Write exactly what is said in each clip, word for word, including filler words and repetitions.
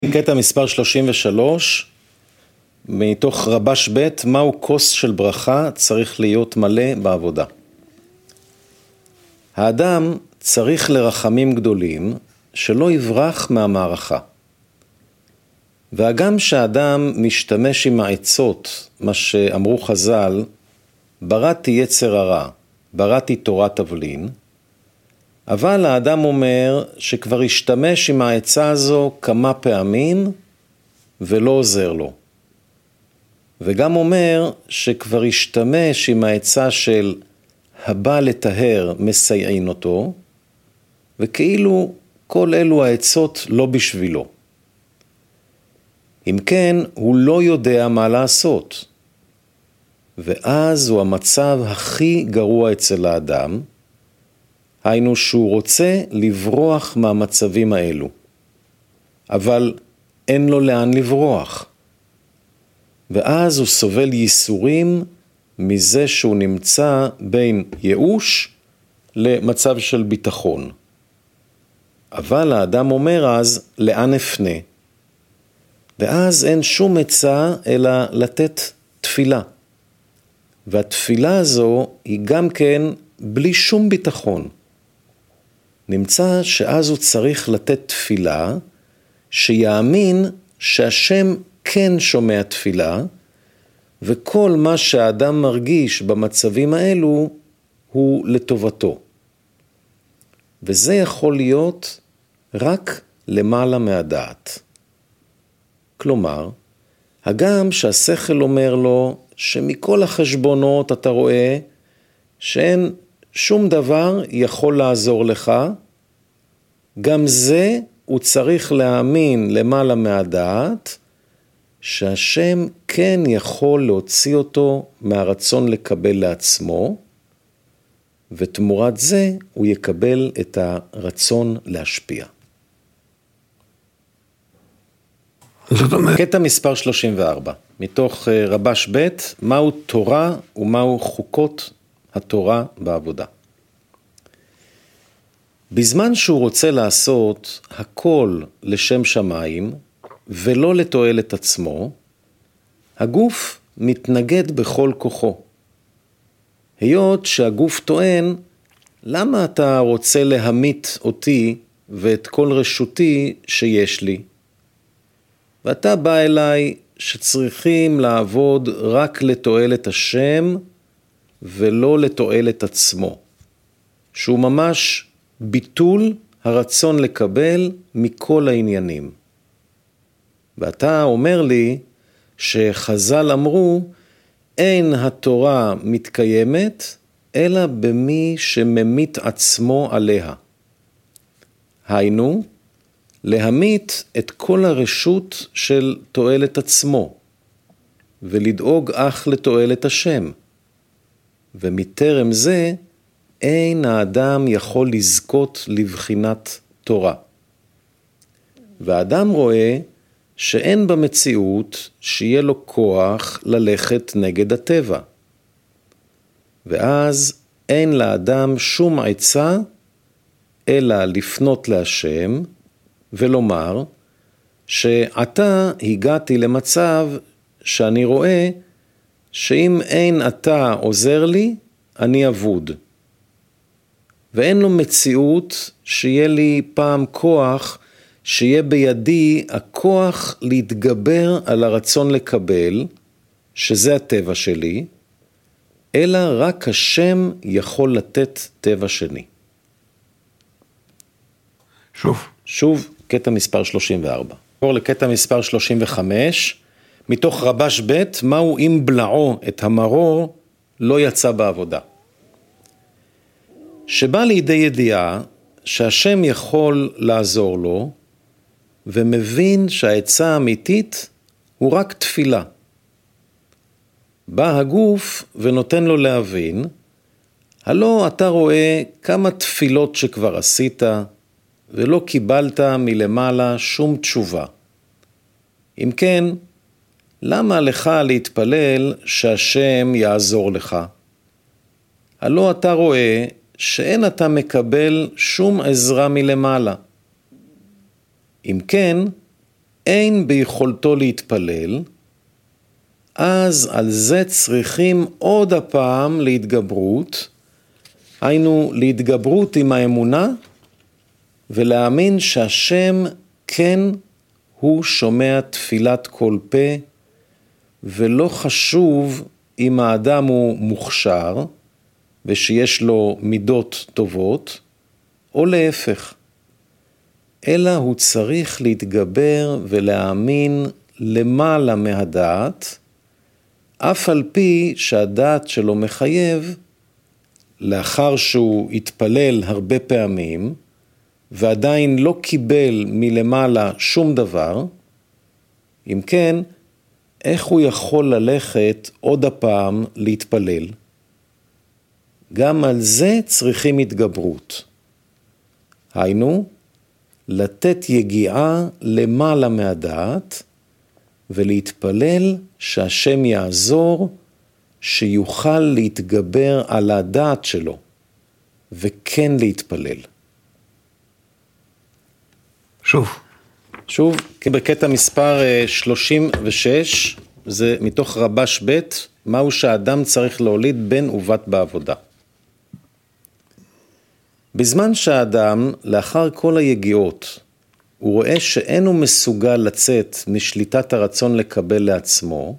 קטע מספר שלושים ושלוש, מתוך רבש ב', מהו כוס של ברכה צריך להיות מלא בעבודה. האדם צריך לרחמים גדולים שלא יברח מהמערכה. והגם שהאדם משתמש עם העצות, מה שאמרו חז"ל, בראתי יצר הרע, בראתי תורת תבלין, אבל האדם אומר שכבר השתמש עם העצה הזו כמה פעמים ולא עוזר לו. וגם אומר שכבר השתמש עם העצה של הבא לטהר מסייעין אותו, וכאילו כל אלו העצות לא בשבילו. אם כן, הוא לא יודע מה לעשות. ואז הוא המצב הכי גרוע אצל האדם, היינו שהוא רוצה לברוח מהמצבים האלו. אבל אין לו לאן לברוח. ואז הוא סובל ייסורים מזה שהוא נמצא בין ייאוש למצב של ביטחון. אבל האדם אומר אז, לאן אפנה? ואז אין שום עצה אלא לתת תפילה. והתפילה הזו היא גם כן בלי שום ביטחון. נמצא שאז הוא צריך לתת תפילה שיאמין שהשם כן שומע תפילה, וכל מה שהאדם מרגיש במצבים האלו הוא לטובתו. וזה יכול להיות רק למעלה מהדעת. כלומר, הגם שהשכל אומר לו שמכל החשבונות אתה רואה שאין שום דבר יכול לעזור לך, גם זה הוא צריך להאמין למעלה מהדעת, שהשם כן יכול להוציא אותו מהרצון לקבל לעצמו, ותמורת זה הוא יקבל את הרצון להשפיע. זאת אומרת... קטע מספר שלושים וארבע, מתוך רבש ב', מהו תורה ומהו חוקות התורה בעבודה. בזמן שהוא רוצה לעשות הכל לשם שמיים ולא לתועלת עצמו, הגוף מתנגד בכל כוחו. היות שהגוף טוען, למה אתה רוצה להמית אותי ואת כל רשותי שיש לי? ואתה בא אליי שצריכים לעבוד רק לתועלת השם ולא לתועלת עצמו, שהוא ממש ביטול הרצון לקבל מכל העניינים. ואתה אומר לי שחז"ל אמרו, אין התורה מתקיימת אלא במי שממית עצמו עליה. היינו, להמית את כל הרשות של תועלת עצמו, ולדאוג אך לתועלת השם. ומטרם זה, אין האדם יכול לזכות לבחינת תורה. והאדם רואה שאין במציאות שיהיה לו כוח ללכת נגד הטבע. ואז אין לאדם שום עצה, אלא לפנות להשם, ולומר שעתה הגעתי למצב שאני רואה שאם אין אתה עוזר לי, אני אבוד. ואין לו מציאות שיהיה לי פעם כוח, שיהיה בידי הכוח להתגבר על הרצון לקבל, שזה הטבע שלי, אלא רק השם יכול לתת טבע שני. שוב. שוב, קטע מספר שלושים וארבע. נעבור לקטע מספר שלושים וחמש, מתוך רבש ב', מהו אם בלעו את המרור לא יצא בעבודה. שבא לידי ידיעה שהשם יכול לעזור לו, ומבין שהעצה האמיתית הוא רק תפילה. בא הגוף ונותן לו להבין, הלא אתה רואה כמה תפילות שכבר עשית, ולא קיבלת מלמעלה שום תשובה. אם כן, למה לך להתפלל שהשם יעזור לך? הלא אתה רואה שאין אתה מקבל שום עזרה מלמעלה. אם כן, אין ביכולתו להתפלל, אז על זה צריכים עוד הפעם להתגברות, היינו להתגברות עם האמונה, ולהאמין שהשם כן הוא שומע תפילת כל פה, ולא חשוב אם האדם הוא מוכשר, ושיש לו מידות טובות, או להפך. אלא הוא צריך להתגבר ולהאמין למעלה מהדעת, אף על פי שהדעת שלו מחייב, לאחר שהוא התפלל הרבה פעמים, ועדיין לא קיבל מלמעלה שום דבר, אם כן, איך הוא יכול ללכת עוד הפעם להתפלל? גם על זה צריכים התגברות. היינו, לתת יגיעה למעלה מהדעת, ולהתפלל שהשם יעזור, שיוכל להתגבר על הדעת שלו, וכן להתפלל. שוב. שוב, בקטע מספר שלושים ושש, זה מתוך רבש ב', מהו שהאדם צריך להוליד בן ובת בעבודה. בזמן שהאדם, לאחר כל היגיעות, הוא רואה שאין הוא מסוגל לצאת משליטת הרצון לקבל לעצמו,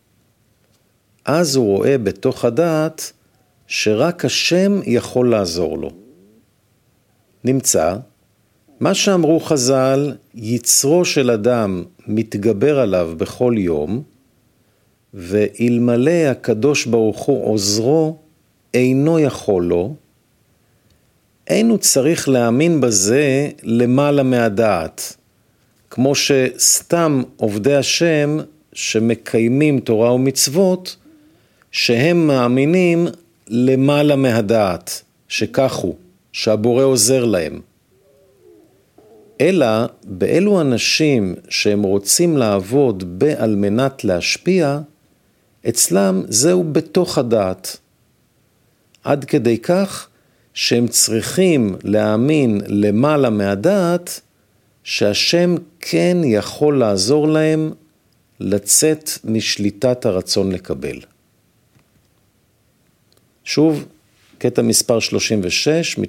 אז הוא רואה בתוך הדעת שרק השם יכול לעזור לו. נמצא, מה שאמרו חז"ל, יצרו של אדם מתגבר עליו בכל יום, ואלמלא הקדוש ברוך הוא עוזרו, אינו יכול לו, אינו צריך להאמין בזה למעלה מהדעת, כמו שסתם עובדי השם שמקיימים תורה ומצוות, שהם מאמינים למעלה מהדעת, שכך הוא, שהבורא עוזר להם. אלא באלו אנשים שהם רוצים לעבוד בעל מנת להשפיע, אצלם זהו בתוך הדעת. עד כדי כך שהם צריכים להאמין למעלה מהדעת, שהשם כן יכול לעזור להם לצאת משליטת הרצון לקבל. שוב, קטע מספר שלושים ושש,